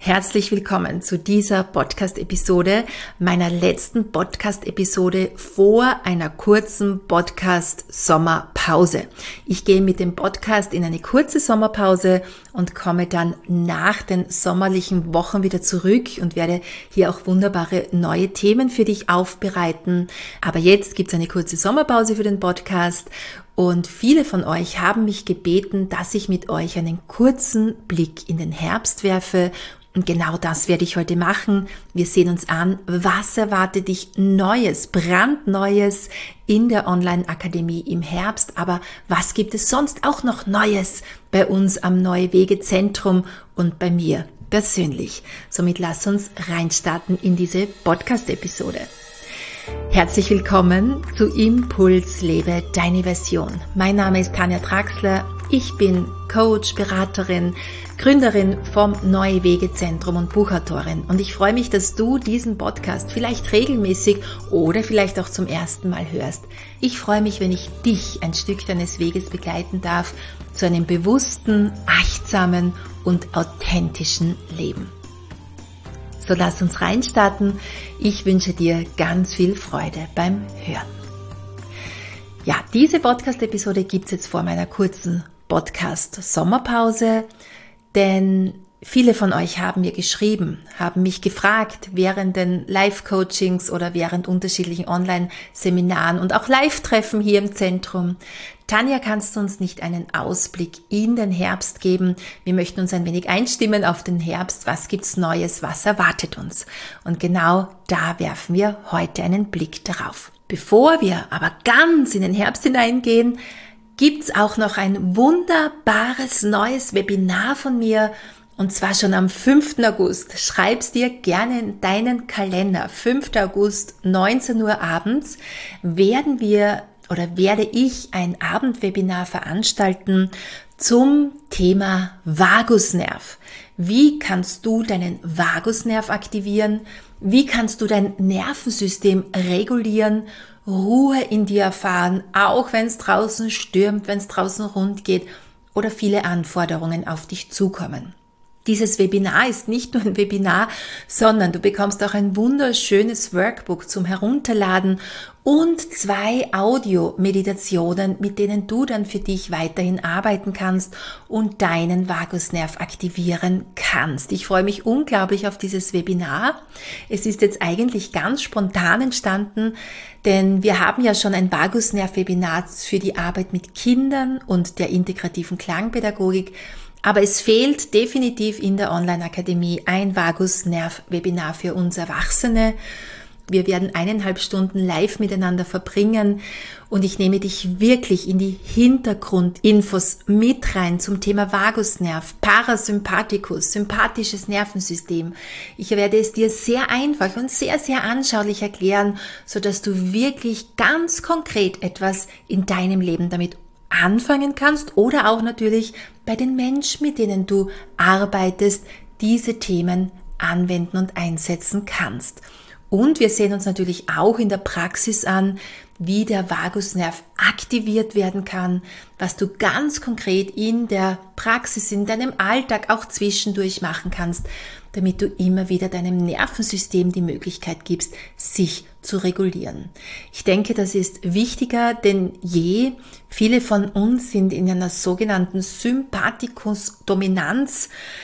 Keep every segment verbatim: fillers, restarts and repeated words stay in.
Herzlich willkommen zu dieser Podcast-Episode, meiner letzten Podcast-Episode vor einer kurzen Podcast-Sommerpause. Ich gehe mit dem Podcast in eine kurze Sommerpause und komme dann nach den sommerlichen Wochen wieder zurück und werde hier auch wunderbare neue Themen für dich aufbereiten. Aber jetzt gibt es eine kurze Sommerpause für den Podcast. Und viele von euch haben mich gebeten, dass ich mit euch einen kurzen Blick in den Herbst werfe. Und genau das werde ich heute machen. Wir sehen uns an, was erwartet dich Neues, brandneues in der Online-Akademie im Herbst. Aber was gibt es sonst auch noch Neues bei uns am Neue Wege Zentrum und bei mir persönlich? Somit lass uns reinstarten in diese Podcast-Episode. Herzlich willkommen zu Impuls Lebe deine Version. Mein Name ist Tanja Traxler. Ich bin Coach, Beraterin, Gründerin vom Neue Wege Zentrum und Buchautorin. Und ich freue mich, dass du diesen Podcast vielleicht regelmäßig oder vielleicht auch zum ersten Mal hörst. Ich freue mich, wenn ich dich ein Stück deines Weges begleiten darf zu einem bewussten, achtsamen und authentischen Leben. So lass uns reinstarten. Ich wünsche dir ganz viel Freude beim Hören. Ja, diese Podcast-Episode gibt es jetzt vor meiner kurzen Podcast-Sommerpause, denn viele von euch haben mir geschrieben, haben mich gefragt während den Live-Coachings oder während unterschiedlichen Online-Seminaren und auch Live-Treffen hier im Zentrum. Tanja, kannst du uns nicht einen Ausblick in den Herbst geben? Wir möchten uns ein wenig einstimmen auf den Herbst. Was gibt's Neues? Was erwartet uns? Und genau da werfen wir heute einen Blick darauf. Bevor wir aber ganz in den Herbst hineingehen, gibt's auch noch ein wunderbares neues Webinar von mir. Und zwar schon am fünften August. Schreib's dir gerne in deinen Kalender. fünfter August, neunzehn Uhr abends, werden wir oder werde ich ein Abendwebinar veranstalten zum Thema Vagusnerv. Wie kannst du deinen Vagusnerv aktivieren? Wie kannst du dein Nervensystem regulieren? Ruhe in dir erfahren, auch wenn es draußen stürmt, wenn es draußen rund geht oder viele Anforderungen auf dich zukommen. Dieses Webinar ist nicht nur ein Webinar, sondern du bekommst auch ein wunderschönes Workbook zum Herunterladen und zwei Audio-Meditationen, mit denen du dann für dich weiterhin arbeiten kannst und deinen Vagusnerv aktivieren kannst. Ich freue mich unglaublich auf dieses Webinar. Es ist jetzt eigentlich ganz spontan entstanden, denn wir haben ja schon ein Vagusnerv-Webinar für die Arbeit mit Kindern und der integrativen Klangpädagogik. Aber es fehlt definitiv in der Online-Akademie ein Vagusnerv-Webinar für uns Erwachsene. Wir werden eineinhalb Stunden live miteinander verbringen und ich nehme dich wirklich in die Hintergrundinfos mit rein zum Thema Vagusnerv, Parasympathikus, sympathisches Nervensystem. Ich werde es dir sehr einfach und sehr, sehr anschaulich erklären, sodass du wirklich ganz konkret etwas in deinem Leben damit anfangen kannst oder auch natürlich bei den Menschen, mit denen du arbeitest, diese Themen anwenden und einsetzen kannst. Und wir sehen uns natürlich auch in der Praxis an, wie der Vagusnerv aktiviert werden kann, was du ganz konkret in der Praxis, in deinem Alltag auch zwischendurch machen kannst, damit du immer wieder deinem Nervensystem die Möglichkeit gibst, sich zu regulieren. Ich denke, das ist wichtiger denn je. Viele von uns sind in einer sogenannten Sympathikus-Dominanz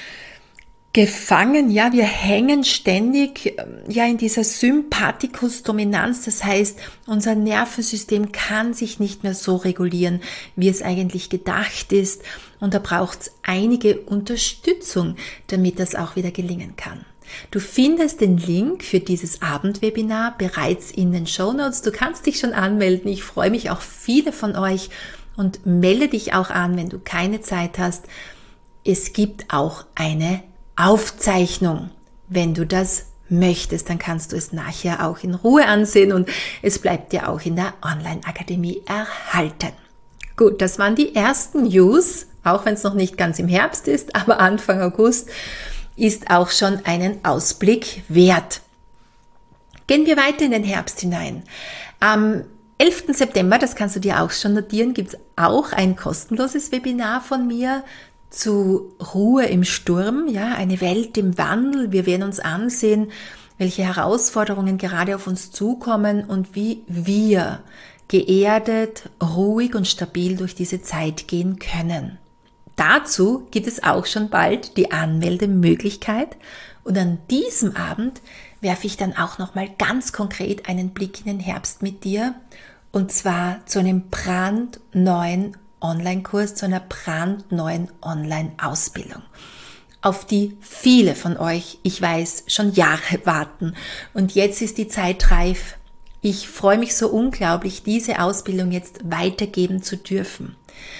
gefangen. Ja, wir hängen ständig ja in dieser Sympathikus-Dominanz. Das heißt, unser Nervensystem kann sich nicht mehr so regulieren, wie es eigentlich gedacht ist. Und da braucht es einige Unterstützung, damit das auch wieder gelingen kann. Du findest den Link für dieses Abendwebinar bereits in den Shownotes. Du kannst dich schon anmelden. Ich freue mich auf viele von euch und melde dich auch an, wenn du keine Zeit hast. Es gibt auch eine Aufzeichnung. Wenn du das möchtest, dann kannst du es nachher auch in Ruhe ansehen und es bleibt dir auch in der Online-Akademie erhalten. Gut, das waren die ersten News, auch wenn es noch nicht ganz im Herbst ist, aber Anfang August ist auch schon einen Ausblick wert. Gehen wir weiter in den Herbst hinein. Am elften September, das kannst du dir auch schon notieren, gibt es auch ein kostenloses Webinar von mir zu Ruhe im Sturm, ja, eine Welt im Wandel. Wir werden uns ansehen, welche Herausforderungen gerade auf uns zukommen und wie wir geerdet, ruhig und stabil durch diese Zeit gehen können. Dazu gibt es auch schon bald die Anmeldemöglichkeit und an diesem Abend werfe ich dann auch nochmal ganz konkret einen Blick in den Herbst mit dir und zwar zu einem brandneuen Online-Kurs, zu einer brandneuen Online-Ausbildung, auf die viele von euch, ich weiß, schon Jahre warten. Und jetzt ist die Zeit reif. Ich freue mich so unglaublich, diese Ausbildung jetzt weitergeben zu dürfen.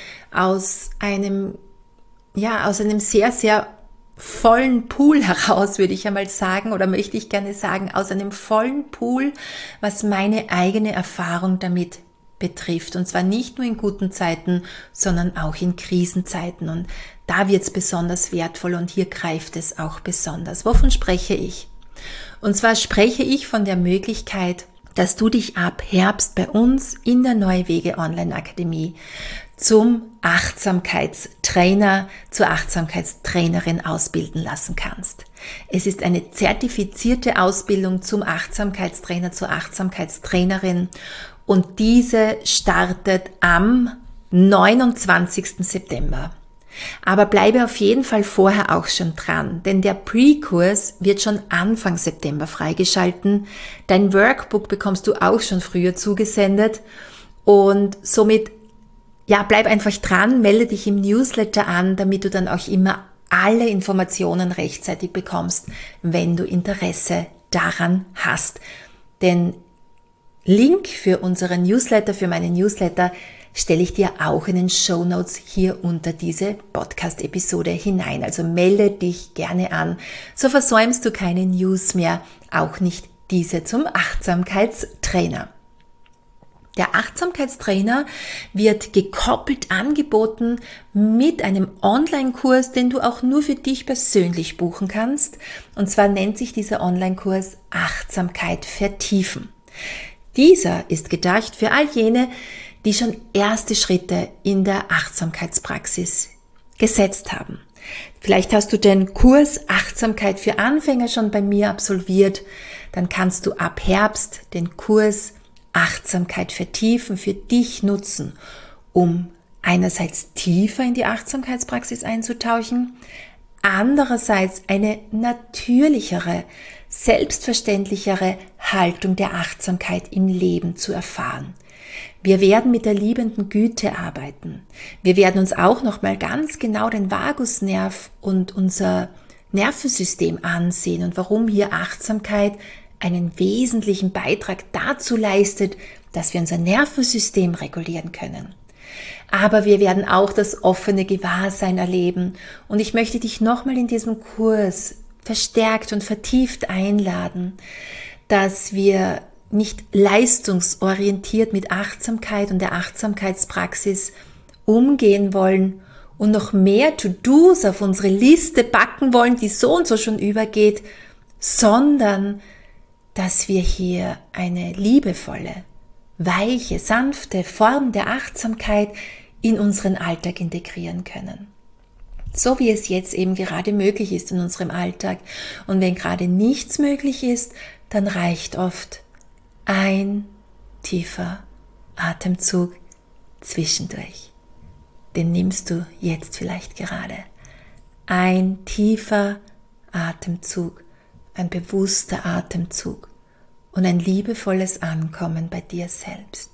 Aus einem, ja, aus einem sehr, sehr vollen Pool heraus, würde ich einmal sagen, oder möchte ich gerne sagen, aus einem vollen Pool, was meine eigene Erfahrung damit betrifft. Und zwar nicht nur in guten Zeiten, sondern auch in Krisenzeiten. Und da wird es besonders wertvoll und hier greift es auch besonders. Wovon spreche ich? Und zwar spreche ich von der Möglichkeit, dass du dich ab Herbst bei uns in der Neue Wege Online Akademie zum Achtsamkeitstrainer, zur Achtsamkeitstrainerin ausbilden lassen kannst. Es ist eine zertifizierte Ausbildung zum Achtsamkeitstrainer, zur Achtsamkeitstrainerin und diese startet am neunundzwanzigsten September. Aber bleibe auf jeden Fall vorher auch schon dran, denn der Pre-Kurs wird schon Anfang September freigeschalten. Dein Workbook bekommst du auch schon früher zugesendet und somit, ja, bleib einfach dran, melde dich im Newsletter an, damit du dann auch immer alle Informationen rechtzeitig bekommst, wenn du Interesse daran hast. Denn Link für unseren Newsletter, für meinen Newsletter, stelle ich dir auch in den Shownotes hier unter diese Podcast-Episode hinein. Also melde dich gerne an, so versäumst du keine News mehr, auch nicht diese zum Achtsamkeitstrainer. Der Achtsamkeitstrainer wird gekoppelt angeboten mit einem Online-Kurs, den du auch nur für dich persönlich buchen kannst. Und zwar nennt sich dieser Online-Kurs Achtsamkeit vertiefen. Dieser ist gedacht für all jene, die schon erste Schritte in der Achtsamkeitspraxis gesetzt haben. Vielleicht hast du den Kurs Achtsamkeit für Anfänger schon bei mir absolviert. Dann kannst du ab Herbst den Kurs Achtsamkeit vertiefen für dich nutzen, um einerseits tiefer in die Achtsamkeitspraxis einzutauchen, andererseits eine natürlichere, selbstverständlichere Haltung der Achtsamkeit im Leben zu erfahren. Wir werden mit der liebenden Güte arbeiten. Wir werden uns auch nochmal ganz genau den Vagusnerv und unser Nervensystem ansehen und warum hier Achtsamkeit einen wesentlichen Beitrag dazu leistet, dass wir unser Nervensystem regulieren können. Aber wir werden auch das offene Gewahrsein erleben und ich möchte dich nochmal in diesem Kurs verstärkt und vertieft einladen, dass wir nicht leistungsorientiert mit Achtsamkeit und der Achtsamkeitspraxis umgehen wollen und noch mehr To-Dos auf unsere Liste packen wollen, die so und so schon übergeht, sondern dass wir hier eine liebevolle, weiche, sanfte Form der Achtsamkeit in unseren Alltag integrieren können. So wie es jetzt eben gerade möglich ist in unserem Alltag. Und wenn gerade nichts möglich ist, dann reicht oft ein tiefer Atemzug zwischendurch. Den nimmst du jetzt vielleicht gerade. Ein tiefer Atemzug, ein bewusster Atemzug und ein liebevolles Ankommen bei dir selbst.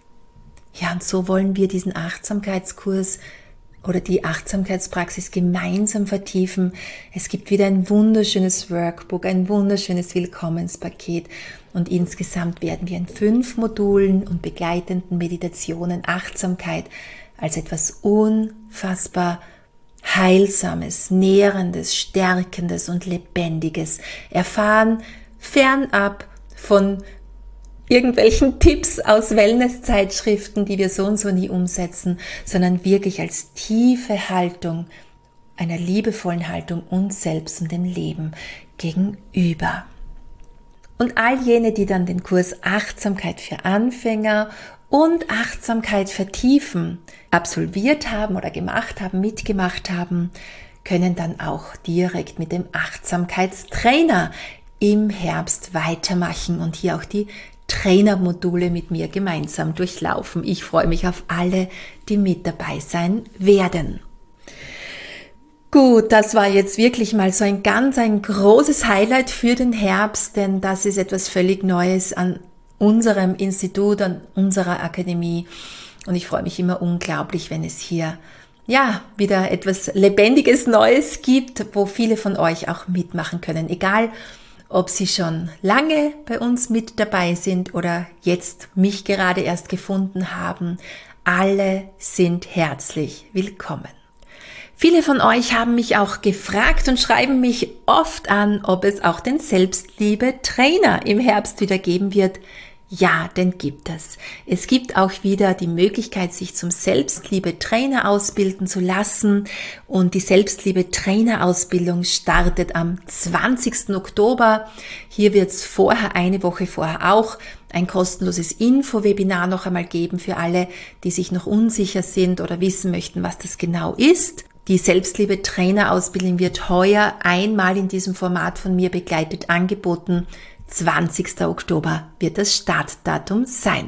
Ja, und so wollen wir diesen Achtsamkeitskurs oder die Achtsamkeitspraxis gemeinsam vertiefen. Es gibt wieder ein wunderschönes Workbook, ein wunderschönes Willkommenspaket und insgesamt werden wir in fünf Modulen und begleitenden Meditationen Achtsamkeit als etwas unfassbar Heilsames, Nährendes, Stärkendes und Lebendiges erfahren, fernab von irgendwelchen Tipps aus Wellness-Zeitschriften, die wir so und so nie umsetzen, sondern wirklich als tiefe Haltung, einer liebevollen Haltung uns selbst und dem Leben gegenüber. Und all jene, die dann den Kurs Achtsamkeit für Anfänger und Achtsamkeit vertiefen, absolviert haben oder gemacht haben, mitgemacht haben, können dann auch direkt mit dem Achtsamkeitstrainer im Herbst weitermachen und hier auch die Trainermodule mit mir gemeinsam durchlaufen. Ich freue mich auf alle, die mit dabei sein werden. Gut, das war jetzt wirklich mal so ein ganz, ein großes Highlight für den Herbst, denn das ist etwas völlig Neues an unserem Institut, an unserer Akademie. Und ich freue mich immer unglaublich, wenn es hier, ja, wieder etwas Lebendiges, Neues gibt, wo viele von euch auch mitmachen können. Egal, ob sie schon lange bei uns mit dabei sind oder jetzt mich gerade erst gefunden haben. Alle sind herzlich willkommen. Viele von euch haben mich auch gefragt und schreiben mich oft an, ob es auch den Selbstliebe-Trainer im Herbst wieder geben wird. Ja, den gibt es. Es gibt auch wieder die Möglichkeit, sich zum Selbstliebe-Trainer ausbilden zu lassen. Und die Selbstliebe-Trainer-Ausbildung startet am zwanzigsten Oktober. Hier wird es vorher, eine Woche vorher auch, ein kostenloses Info-Webinar noch einmal geben für alle, die sich noch unsicher sind oder wissen möchten, was das genau ist. Die Selbstliebe-Trainer-Ausbildung wird heuer einmal in diesem Format von mir begleitet angeboten. zwanzigsten Oktober wird das Startdatum sein.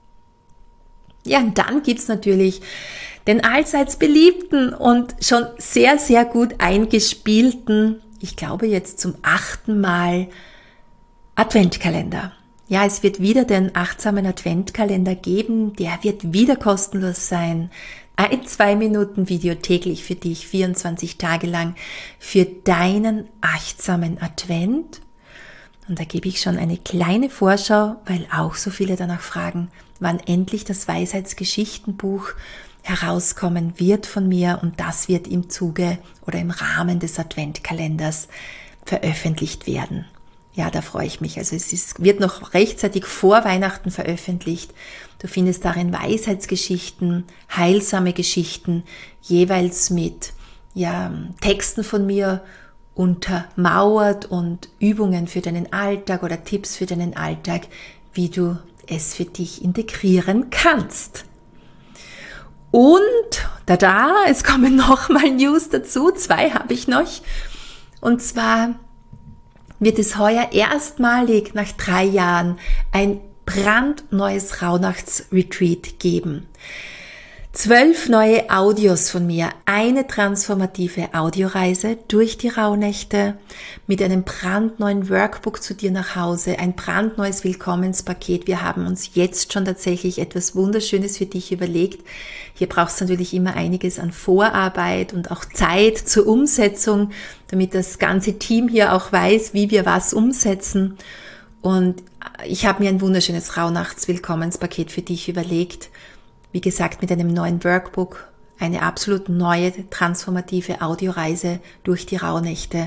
Ja, und dann gibt's natürlich den allseits beliebten und schon sehr, sehr gut eingespielten, ich glaube jetzt zum achten Mal, Adventkalender. Ja, es wird wieder den achtsamen Adventkalender geben, der wird wieder kostenlos sein. Ein zwei Minuten Video täglich für dich, vierundzwanzig Tage lang, für deinen achtsamen Advent. Und da gebe ich schon eine kleine Vorschau, weil auch so viele danach fragen, wann endlich das Weisheitsgeschichtenbuch herauskommen wird von mir. Und das wird im Zuge oder im Rahmen des Adventkalenders veröffentlicht werden. Ja, da freue ich mich. Also es ist, wird noch rechtzeitig vor Weihnachten veröffentlicht. Du findest darin Weisheitsgeschichten, heilsame Geschichten, jeweils mit ja, Texten von mir untermauert und Übungen für deinen Alltag oder Tipps für deinen Alltag, wie du es für dich integrieren kannst. Und tada, es kommen nochmal News dazu, zwei habe ich noch. Und zwar wird es heuer erstmalig nach drei Jahren ein brandneues Rauhnachtsretreat geben. Zwölf neue Audios von mir, eine transformative Audioreise durch die Rauhnächte mit einem brandneuen Workbook zu dir nach Hause, ein brandneues Willkommenspaket. Wir haben uns jetzt schon tatsächlich etwas Wunderschönes für dich überlegt. Hier brauchst du natürlich immer einiges an Vorarbeit und auch Zeit zur Umsetzung, damit das ganze Team hier auch weiß, wie wir was umsetzen. Und ich habe mir ein wunderschönes Rauhnachtswillkommenspaket für dich überlegt. Wie gesagt, mit einem neuen Workbook, eine absolut neue, transformative Audioreise durch die Rauhnächte,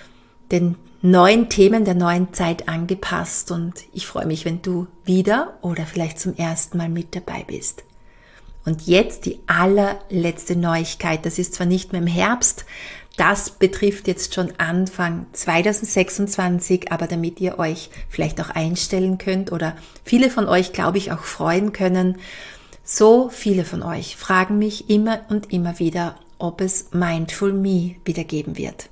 den neuen Themen der neuen Zeit angepasst. Und ich freue mich, wenn du wieder oder vielleicht zum ersten Mal mit dabei bist. Und jetzt die allerletzte Neuigkeit. Das ist zwar nicht mehr im Herbst, das betrifft jetzt schon Anfang zweitausendsechsundzwanzig, aber damit ihr euch vielleicht auch einstellen könnt oder viele von euch, glaube ich, auch freuen können. So viele von euch fragen mich immer und immer wieder, ob es Mindful Me wieder geben wird.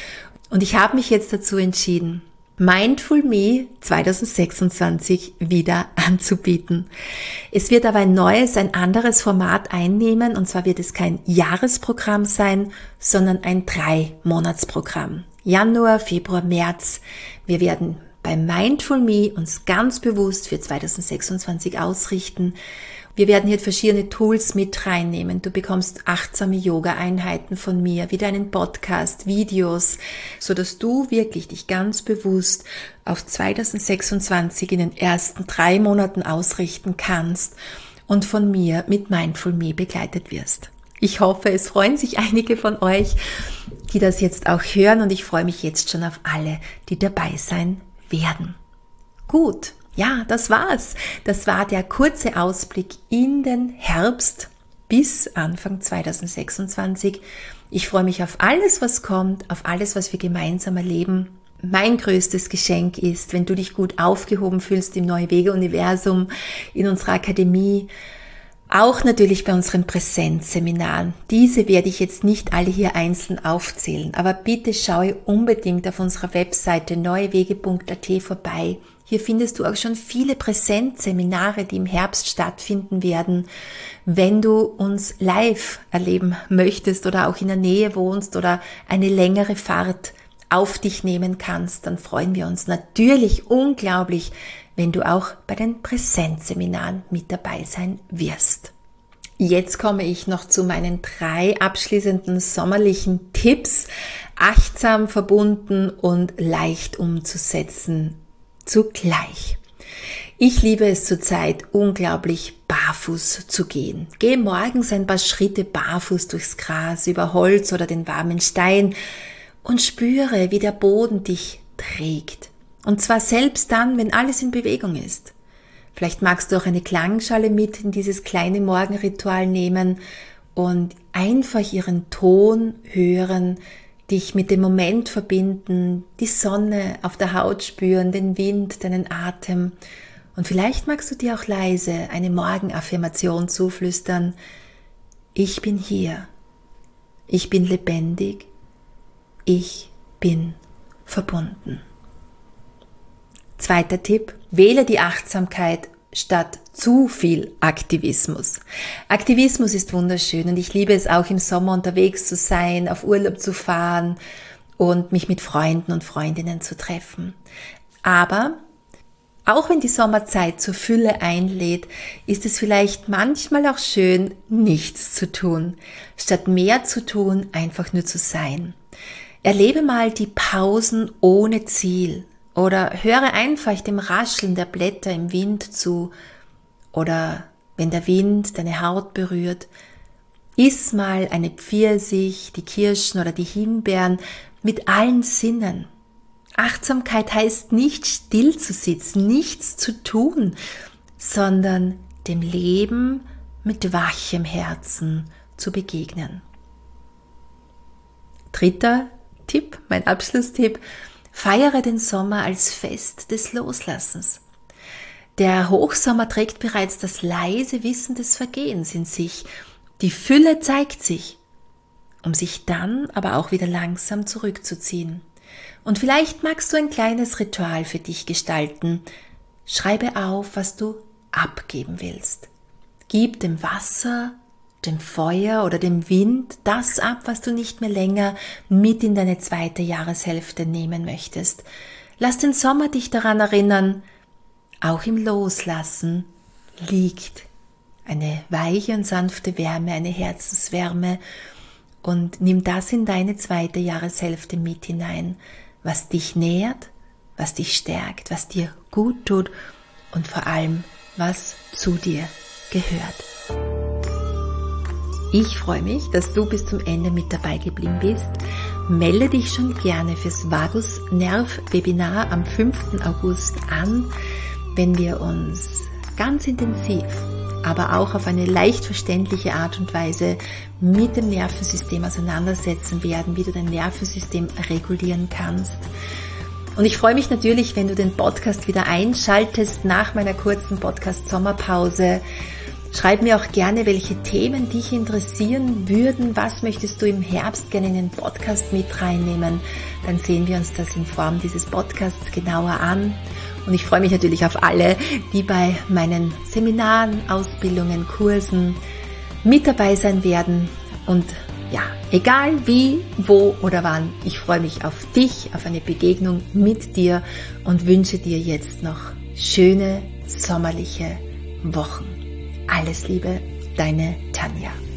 Und ich habe mich jetzt dazu entschieden, Mindful Me zweitausendsechsundzwanzig wieder anzubieten. Es wird aber ein neues, ein anderes Format einnehmen, und zwar wird es kein Jahresprogramm sein, sondern ein Drei-Monats-Programm. Januar, Februar, März. Wir werden bei Mindful Me uns ganz bewusst für zweitausendsechsundzwanzig ausrichten. Wir werden hier verschiedene Tools mit reinnehmen. Du bekommst achtsame Yoga-Einheiten von mir, wieder einen Podcast, Videos, so dass du wirklich dich ganz bewusst auf zweitausendsechsundzwanzig in den ersten drei Monaten ausrichten kannst und von mir mit Mindful Me begleitet wirst. Ich hoffe, es freuen sich einige von euch, die das jetzt auch hören, und ich freue mich jetzt schon auf alle, die dabei sein werden. Gut. Ja, das war's. Das war der kurze Ausblick in den Herbst bis Anfang zweitausendsechsundzwanzig. Ich freue mich auf alles, was kommt, auf alles, was wir gemeinsam erleben. mein größtes Geschenk ist, wenn du dich gut aufgehoben fühlst im Neue Wege Universum, in unserer Akademie, auch natürlich bei unseren Präsenzseminaren. Diese werde ich jetzt nicht alle hier einzeln aufzählen, aber bitte schaue unbedingt auf unserer Webseite neuewege punkt a t vorbei. Hier findest du auch schon viele Präsenzseminare, die im Herbst stattfinden werden. Wenn du uns live erleben möchtest oder auch in der Nähe wohnst oder eine längere Fahrt auf dich nehmen kannst, dann freuen wir uns natürlich unglaublich, wenn du auch bei den Präsenzseminaren mit dabei sein wirst. Jetzt komme ich noch zu meinen drei abschließenden sommerlichen Tipps, achtsam verbunden und leicht umzusetzen zugleich. Ich liebe es zurzeit unglaublich, barfuß zu gehen. Gehe morgens ein paar Schritte barfuß durchs Gras, über Holz oder den warmen Stein und spüre, wie der Boden dich trägt. Und zwar selbst dann, wenn alles in Bewegung ist. Vielleicht magst du auch eine Klangschale mit in dieses kleine Morgenritual nehmen und einfach ihren Ton hören, dich mit dem Moment verbinden, die Sonne auf der Haut spüren, den Wind, deinen Atem. Und vielleicht magst du dir auch leise eine Morgenaffirmation zuflüstern. Ich bin hier. Ich bin lebendig. Ich bin verbunden. Zweiter Tipp, wähle die Achtsamkeit statt zu viel Aktivismus. Aktivismus ist wunderschön und ich liebe es auch im Sommer unterwegs zu sein, auf Urlaub zu fahren und mich mit Freunden und Freundinnen zu treffen. Aber auch wenn die Sommerzeit zur Fülle einlädt, ist es vielleicht manchmal auch schön, nichts zu tun, statt mehr zu tun, einfach nur zu sein. Erlebe mal die Pausen ohne Ziel. Oder höre einfach dem Rascheln der Blätter im Wind zu. Oder wenn der Wind deine Haut berührt, iss mal eine Pfirsich, die Kirschen oder die Himbeeren mit allen Sinnen. Achtsamkeit heißt nicht still zu sitzen, nichts zu tun, sondern dem Leben mit wachem Herzen zu begegnen. Dritter Tipp, mein Abschlusstipp: Feiere den Sommer als Fest des Loslassens. Der Hochsommer trägt bereits das leise Wissen des Vergehens in sich. Die Fülle zeigt sich, um sich dann aber auch wieder langsam zurückzuziehen. Und vielleicht magst du ein kleines Ritual für dich gestalten. Schreibe auf, was du abgeben willst. Gib dem Wasser, dem Feuer oder dem Wind das ab, was du nicht mehr länger mit in deine zweite Jahreshälfte nehmen möchtest. Lass den Sommer dich daran erinnern, auch im Loslassen liegt eine weiche und sanfte Wärme, eine Herzenswärme, und nimm das in deine zweite Jahreshälfte mit hinein, was dich nährt, was dich stärkt, was dir gut tut und vor allem, was zu dir gehört. Ich freue mich, dass du bis zum Ende mit dabei geblieben bist. Melde dich schon gerne fürs Vagus-Nerv-Webinar am fünften August an, wenn wir uns ganz intensiv, aber auch auf eine leicht verständliche Art und Weise mit dem Nervensystem auseinandersetzen werden, wie du dein Nervensystem regulieren kannst. Und ich freue mich natürlich, wenn du den Podcast wieder einschaltest nach meiner kurzen Podcast-Sommerpause. Schreib mir auch gerne, welche Themen dich interessieren würden. Was möchtest du im Herbst gerne in den Podcast mit reinnehmen? Dann sehen wir uns das in Form dieses Podcasts genauer an. Und ich freue mich natürlich auf alle, die bei meinen Seminaren, Ausbildungen, Kursen mit dabei sein werden. Und ja, egal wie, wo oder wann, ich freue mich auf dich, auf eine Begegnung mit dir und wünsche dir jetzt noch schöne sommerliche Wochen. Alles Liebe, deine Tanja.